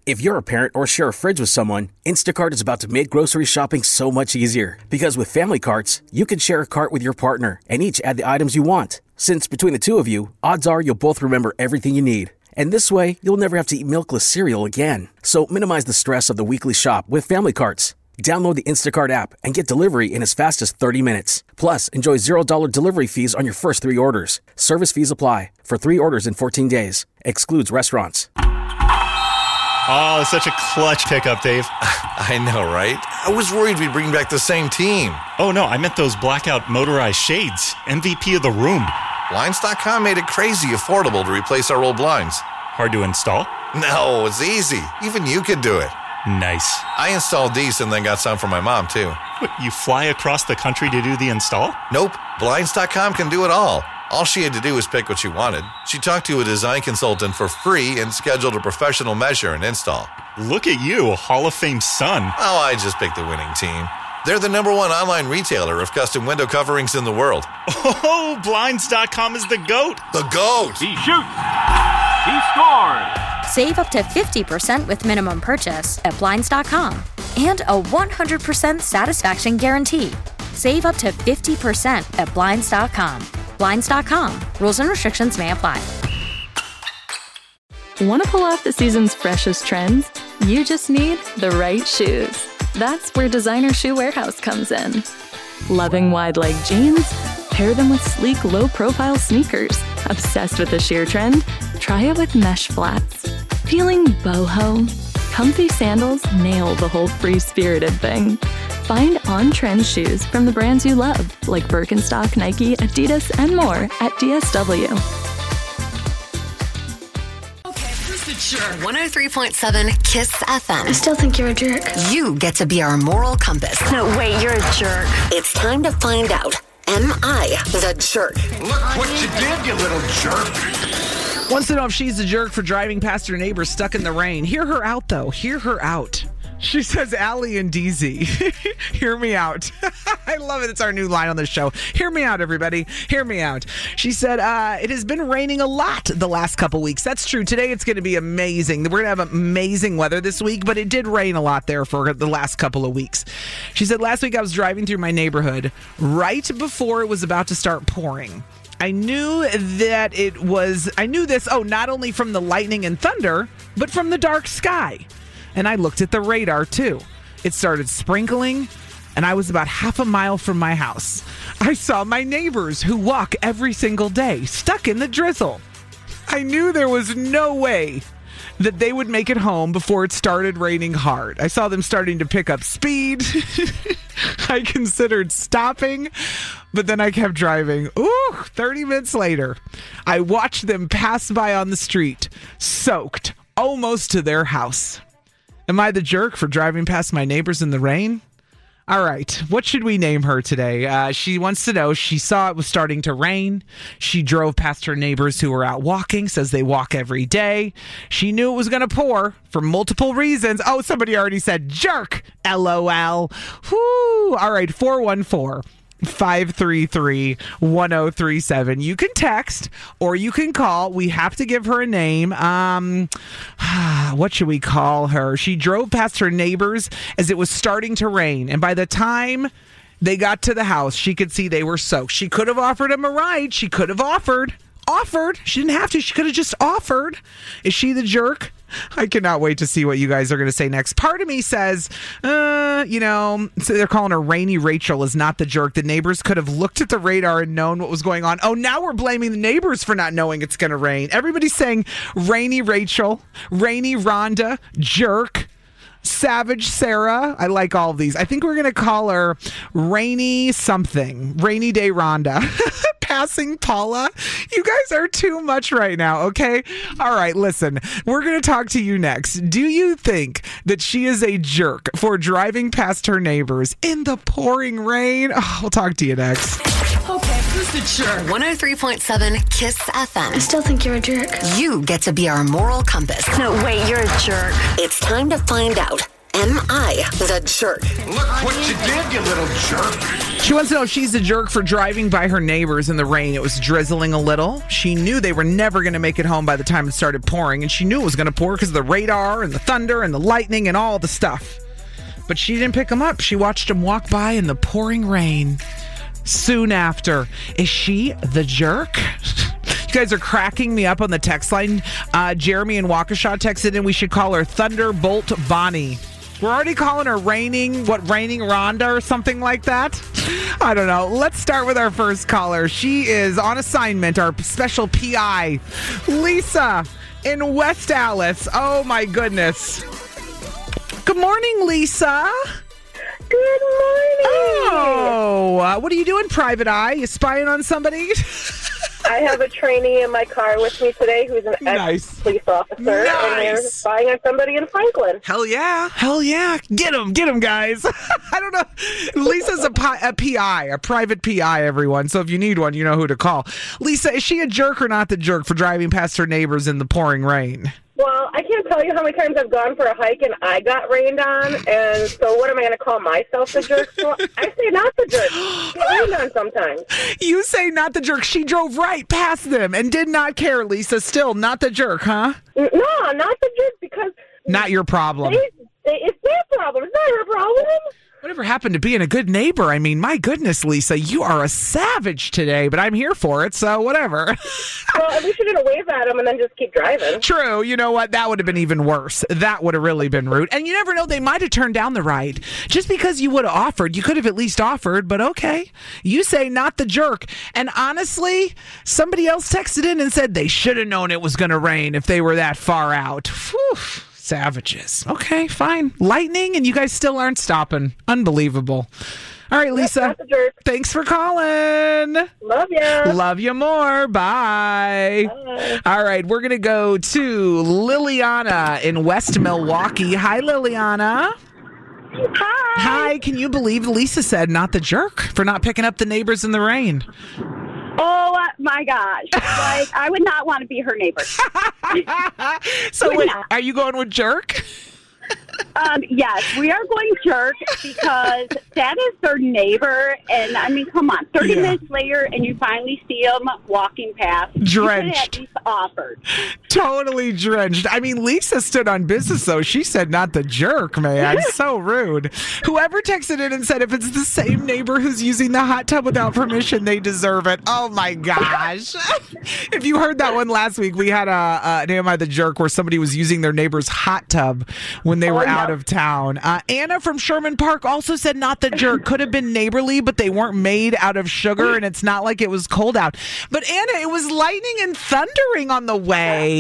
If you're a parent or share a fridge with someone, Instacart is about to make grocery shopping so much easier. Because with family carts, you can share a cart with your partner and each add the items you want. Since between the two of you, odds are you'll both remember everything you need. And this way, you'll never have to eat milkless cereal again. So minimize the stress of the weekly shop with family carts. Download the Instacart app and get delivery in as fast as 30 minutes. Plus, enjoy $0 delivery fees on your first 3 orders. Service fees apply. For 3 orders in 14 days. Excludes restaurants. Oh, such a clutch pickup, Dave. I know, right? I was worried we'd bring back the same team. Oh, no, I meant those blackout motorized shades. MVP of the room. Blinds.com made it crazy affordable to replace our old blinds. Hard to install? No, it's easy. Even you could do it. Nice. I installed these and then got some for my mom, too. What, you fly across the country to do the install? Nope. Blinds.com can do it all. All she had to do was pick what she wanted. She talked to a design consultant for free and scheduled a professional measure and install. Look at you, Hall of Fame son. Oh, I just picked the winning team. They're the #1 online retailer of custom window coverings in the world. Oh, Blinds.com is the GOAT. The GOAT! He shoots. He scores. Save up to 50% with minimum purchase at Blinds.com. And a 100% satisfaction guarantee. Save up to 50% at Blinds.com. Blinds.com. Rules and restrictions may apply. Want to pull off the season's freshest trends? You just need the right shoes. That's where Designer Shoe Warehouse comes in. Loving wide-leg jeans? Pair them with sleek, low-profile sneakers. Obsessed with the sheer trend? Try it with mesh flats. Feeling boho? Comfy sandals nail the whole free-spirited thing. Find on-trend shoes from the brands you love, like Birkenstock, Nike, Adidas, and more at DSW. Okay, who's the jerk? 103.7 KISS FM. I still think you're a jerk. You get to be our moral compass. No, wait, you're a jerk. It's time to find out. Am I the jerk? Look what you did, you little jerk. Wants to know if she's a jerk for driving past her neighbor stuck in the rain. Hear her out, though. Hear her out. She says, Allie and DZ, hear me out. I love it. It's our new line on the show. Hear me out, everybody. Hear me out. She said, it has been raining a lot the last couple weeks. That's true. Today it's going to be amazing. We're going to have amazing weather this week, but it did rain a lot there for the last couple of weeks. She said, last week I was driving through my neighborhood right before it was about to start pouring. I knew this, not only from the lightning and thunder, but from the dark sky. And I looked at the radar, too. It started sprinkling, and I was about half a mile from my house. I saw my neighbors who walk every single day, stuck in the drizzle. I knew there was no way that they would make it home before it started raining hard. I saw them starting to pick up speed. I considered stopping, but then I kept driving. 30 minutes later, I watched them pass by on the street, soaked almost to their house. Am I the jerk for driving past my neighbors in the rain? All right, what should we name her today? She wants to know, she saw it was starting to rain. She drove past her neighbors who were out walking, says they walk every day. She knew it was going to pour for multiple reasons. Oh, somebody already said jerk, LOL. Whoo. All right, 414-533-1037. You can text or you can call. We have to give her a name. What should we call her? She drove past her neighbors as it was starting to rain. And by the time they got to the house, she could see they were soaked. She could have offered him a ride. She could have offered. She didn't have to. She could have just offered. Is she the jerk? I cannot wait to see what you guys are going to say next. Part of me says, so they're calling her Rainy Rachel is not the jerk. The neighbors could have looked at the radar and known what was going on. Oh, now we're blaming the neighbors for not knowing it's going to rain. Everybody's saying Rainy Rachel, Rainy Rhonda, jerk, Savage Sarah. I like all of these. I think we're going to call her Rainy something. Rainy Day Rhonda. Passing Paula. You guys are too much right now, okay? All right, listen. We're going to talk to you next. Do you think that she is a jerk for driving past her neighbors in the pouring rain? Oh, we'll talk to you next. Okay, who's the jerk? 103.7 KISS FM. I still think you're a jerk. You get to be our moral compass. No, wait, you're a jerk. It's time to find out. Am I the jerk? Look what you did, you little jerk. She wants to know if she's the jerk for driving by her neighbors in the rain. It was drizzling a little. She knew they were never going to make it home by the time it started pouring, and she knew it was going to pour because of the radar and the thunder and the lightning and all the stuff. But she didn't pick them up. She watched them walk by in the pouring rain. Soon after, is she the jerk? You guys are cracking me up on the text line. Jeremy in Waukesha texted in, we should call her Thunderbolt Bonnie. We're already calling her Raining Rhonda or something like that. I don't know. Let's start with our first caller. She is on assignment, our special PI, Lisa in West Allis. Oh, my goodness. Good morning, Lisa. Good morning. Oh, what are you doing, Private Eye? You spying on somebody? I have a trainee in my car with me today who's an ex-police officer, and they're spying on somebody in Franklin. Hell yeah. Hell yeah. Get them, guys. I don't know. Lisa's a PI, a private PI, everyone. So if you need one, you know who to call. Lisa, is she a jerk or not the jerk for driving past her neighbors in the pouring rain? Well, I can't tell you how many times I've gone for a hike and I got rained on, and so what am I going to call myself the jerk for? I say not the jerk. Get rained on sometimes. You say not the jerk. She drove right past them and did not care, Lisa. Still not the jerk, huh? No, not the jerk, because... Not your problem. It's their problem. It's not her problem. Whatever happened to being a good neighbor? I mean, my goodness, Lisa, you are a savage today, but I'm here for it, so whatever. Well, at least you didn't wave at them and then just keep driving. True. You know what? That would have been even worse. That would have really been rude. And you never know, they might have turned down the ride. Just because you would have offered, you could have at least offered, but okay. You say not the jerk. And honestly, somebody else texted in and said they should have known it was going to rain if they were that far out. Whew. Savages. Okay, fine. Lightning, and you guys still aren't stopping. Unbelievable. All right, Lisa. Thanks for calling. Love ya. Love you more. Bye. Bye. All right, we're going to go to Liliana in West Milwaukee. Hi, Liliana. Hi. Hi. Can you believe Lisa said not the jerk for not picking up the neighbors in the rain? Oh, my gosh. Like, I would not want to be her neighbor. So wait, are you going with jerk? Yes, we are going jerk because that is their neighbor. And, I mean, come on. 30 minutes later, and you finally see them walking past. Drenched. You could at least offered. Totally drenched. I mean, Lisa stood on business, though. She said not the jerk, man. So rude. Whoever texted in and said if it's the same neighbor who's using the hot tub without permission, they deserve it. Oh, my gosh. If you heard that one last week, we had an Am I the Jerk where somebody was using their neighbor's hot tub when they were out of town. Anna from Sherman Park also said not the jerk. Could have been neighborly, but they weren't made out of sugar, and it's not like it was cold out. But Anna, it was lightning and thundering on the way.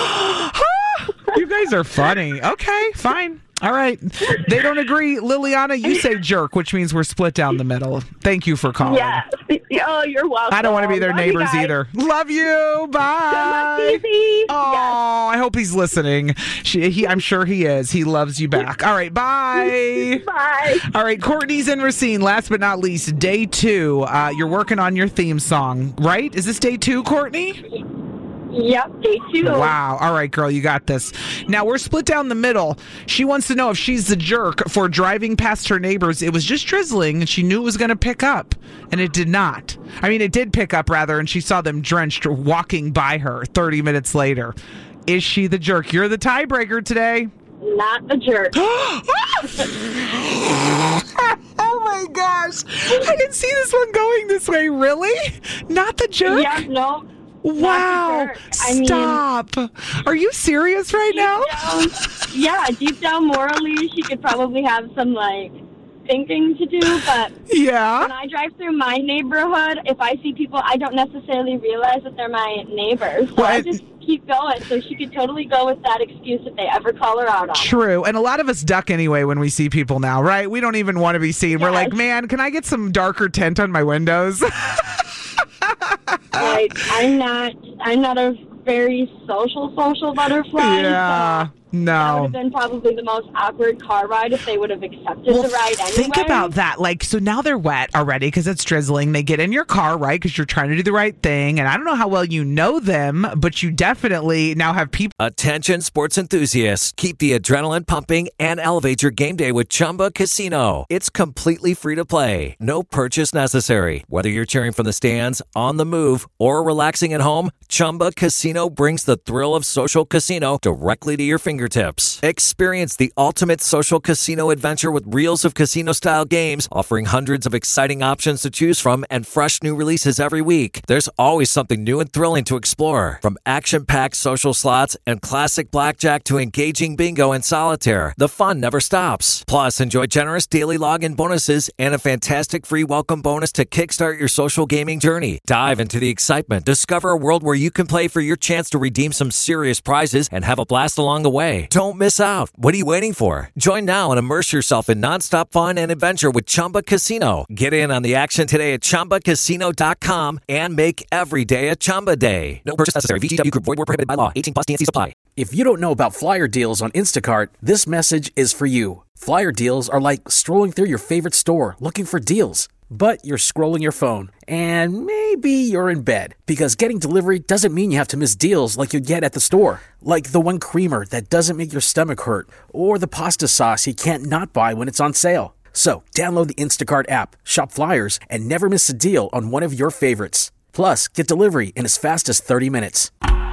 You guys are funny. Okay, fine. All right. They don't agree. Liliana, you say jerk, which means we're split down the middle. Thank you for calling. Yeah. Oh, you're welcome. I don't want to be their neighbors either. Love you. Bye. Oh, I hope he's listening. I'm sure he is. He loves you back. All right. Bye. Bye. All right. Courtney's in Racine. Last but not least, day 2. You're working on your theme song, right? Is this day 2, Courtney? Yep, day 2. Wow. All right, girl, you got this. Now, we're split down the middle. She wants to know if she's the jerk for driving past her neighbors. It was just drizzling, and she knew it was going to pick up, and it did not. I mean, it did pick up, rather, and she saw them drenched walking by her 30 minutes later. Is she the jerk? You're the tiebreaker today. Not the jerk. Oh, my gosh. I didn't see this one going this way. Really? Not the jerk? Yeah, no. Wow. Stop. Are you serious right now? Deep down morally, she could probably have some, thinking to do, but yeah. When I drive through my neighborhood, if I see people, I don't necessarily realize that they're my neighbors. So I just keep going. So she could totally go with that excuse if they ever call her out on it. True. And a lot of us duck anyway when we see people now, right? We don't even want to be seen. Yes. We're like, man, can I get some darker tint on my windows? I'm not a very social butterfly. Yeah. So That would No. have been probably the most awkward car ride if they would have accepted the ride anyway. Think about that. Like, so now they're wet already because it's drizzling. They get in your car, right? Because you're trying to do the right thing. And I don't know how well you know them, but you definitely now have people. Attention sports enthusiasts. Keep the adrenaline pumping and elevate your game day with Chumba Casino. It's completely free to play. No purchase necessary. Whether you're cheering from the stands, on the move, or relaxing at home, Chumba Casino brings the thrill of social casino directly to your fingertips. Experience the ultimate social casino adventure with reels of casino-style games, offering hundreds of exciting options to choose from and fresh new releases every week. There's always something new and thrilling to explore. From action-packed social slots and classic blackjack to engaging bingo and solitaire, the fun never stops. Plus, enjoy generous daily login bonuses and a fantastic free welcome bonus to kickstart your social gaming journey. Dive into the excitement. Discover a world where you can play for your chance to redeem some serious prizes and have a blast along the way. Don't miss out. What are you waiting for? Join now and immerse yourself in nonstop fun and adventure with Chumba Casino. Get in on the action today at ChumbaCasino.com and make every day a Chumba day. No purchase necessary. VGW Group. Void where prohibited by law. 18 plus TNC supply. If you don't know about flyer deals on Instacart, this message is for you. Flyer deals are like strolling through your favorite store looking for deals. But you're scrolling your phone, and maybe you're in bed, because getting delivery doesn't mean you have to miss deals like you'd get at the store. Like the one creamer that doesn't make your stomach hurt, or the pasta sauce you can't not buy when it's on sale. So download the Instacart app, shop flyers, and never miss a deal on one of your favorites. Plus, get delivery in as fast as 30 minutes.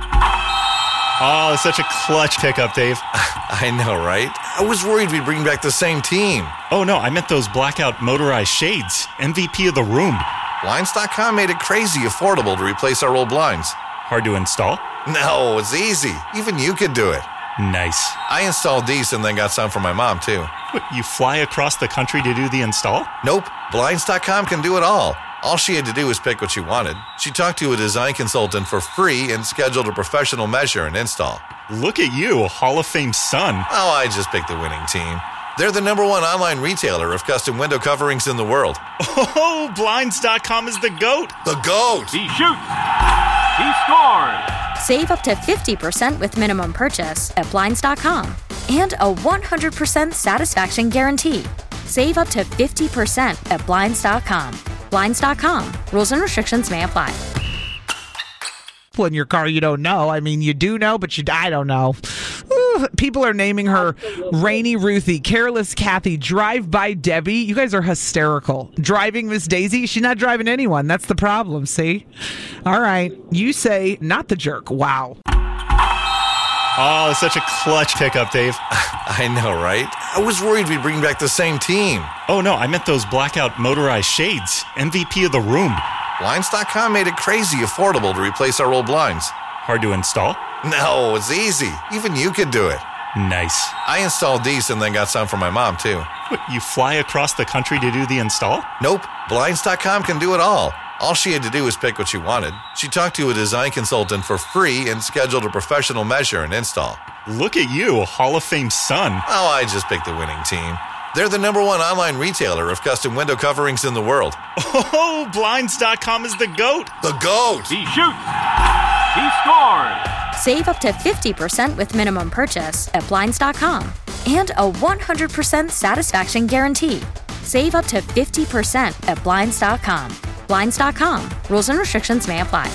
Oh, it's such a clutch pickup, Dave. I know, right? I was worried we'd bring back the same team. Oh, no, I meant those blackout motorized shades. MVP of the room. Blinds.com made it crazy affordable to replace our old blinds. Hard to install? No, it's easy. Even you could do it. Nice. I installed these and then got some for my mom, too. What, you fly across the country to do the install? Nope. Blinds.com can do it all. All she had to do was pick what she wanted. She talked to a design consultant for free and scheduled a professional measure and install. Look at you, Hall of Fame son. Oh, I just picked the winning team. They're the #1 online retailer of custom window coverings in the world. Oh, Blinds.com is the GOAT. The GOAT! He shoots. He scores. Save up to 50% with minimum purchase at Blinds.com. And a 100% satisfaction guarantee. Save up to 50% at Blinds.com. Blinds.com. Rules and restrictions may apply. In your car you don't know. I mean, you do know, but I don't know. Ooh, people are naming her Rainy Ruthie, Careless Kathy, Drive-By Debbie. You guys are hysterical. Driving Miss Daisy? She's not driving anyone. That's the problem, see? All right. You say not the jerk. Wow. Oh, it's such a clutch pickup, Dave. I know, right? I was worried we'd bring back the same team. Oh, no, I meant those blackout motorized shades. MVP of the room. Blinds.com made it crazy affordable to replace our old blinds. Hard to install? No, it's easy. Even you could do it. Nice. I installed these and then got some for my mom, too. What, you fly across the country to do the install? Nope. Blinds.com can do it all. All she had to do was pick what she wanted. She talked to a design consultant for free and scheduled a professional measure and install. Look at you, Hall of Fame son. Oh, I just picked the winning team. They're the #1 online retailer of custom window coverings in the world. Oh, Blinds.com is the GOAT. The GOAT! He shoots. He scores. Save up to 50% with minimum purchase at Blinds.com. And a 100% satisfaction guarantee. Save up to 50% at Blinds.com. Blinds.com. Rules and restrictions may apply.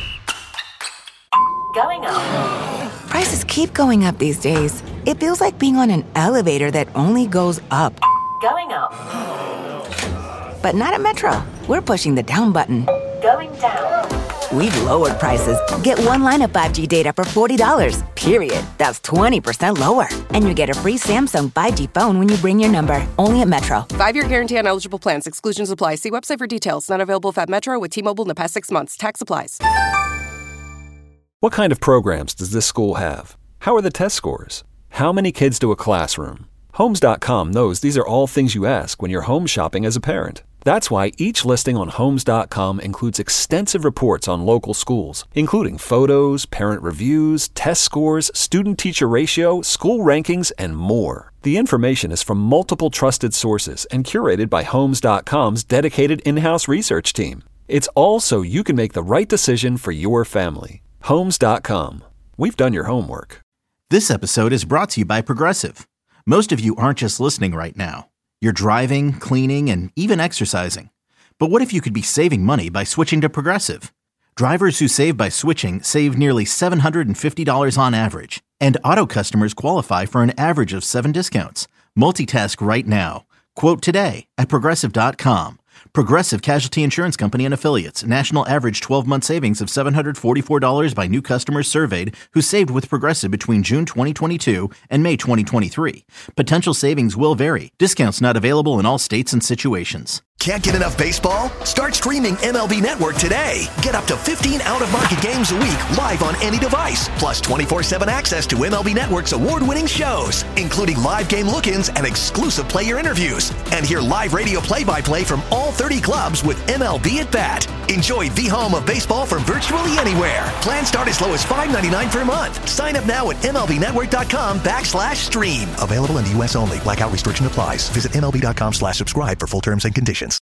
Going up. Prices keep going up these days. It feels like being on an elevator that only goes up. Going up. But not at Metro. We're pushing the down button. Going down. We've lowered prices. Get one line of 5G data for $40, period. That's 20% lower. And you get a free Samsung 5G phone when you bring your number. Only at Metro. 5-year guarantee on eligible plans. Exclusions apply. See website for details. Not available at Metro with T-Mobile in the past 6 months. Tax applies. What kind of programs does this school have? How are the test scores? How many kids do a classroom? Homes.com knows these are all things you ask when you're home shopping as a parent. That's why each listing on Homes.com includes extensive reports on local schools, including photos, parent reviews, test scores, student-teacher ratio, school rankings, and more. The information is from multiple trusted sources and curated by Homes.com's dedicated in-house research team. It's all so you can make the right decision for your family. Homes.com. We've done your homework. This episode is brought to you by Progressive. Most of you aren't just listening right now. You're driving, cleaning, and even exercising. But what if you could be saving money by switching to Progressive? Drivers who save by switching save nearly $750 on average. And auto customers qualify for an average of 7 discounts. Multitask right now. Quote today at Progressive.com. Progressive Casualty Insurance Company and Affiliates. National average 12-month savings of $744 by new customers surveyed who saved with Progressive between June 2022 and May 2023. Potential savings will vary. Discounts not available in all states and situations. Can't get enough baseball? Start streaming MLB Network today. Get up to 15 out-of-market games a week live on any device. Plus 24/7 access to MLB Network's award-winning shows, including live game look-ins and exclusive player interviews. And hear live radio play-by-play from all 30 clubs with MLB at Bat. Enjoy the home of baseball from virtually anywhere. Plans start as low as $5.99 per month. Sign up now at MLBnetwork.com/stream. Available in the U.S. only. Blackout restriction applies. Visit MLB.com/subscribe for full terms and conditions.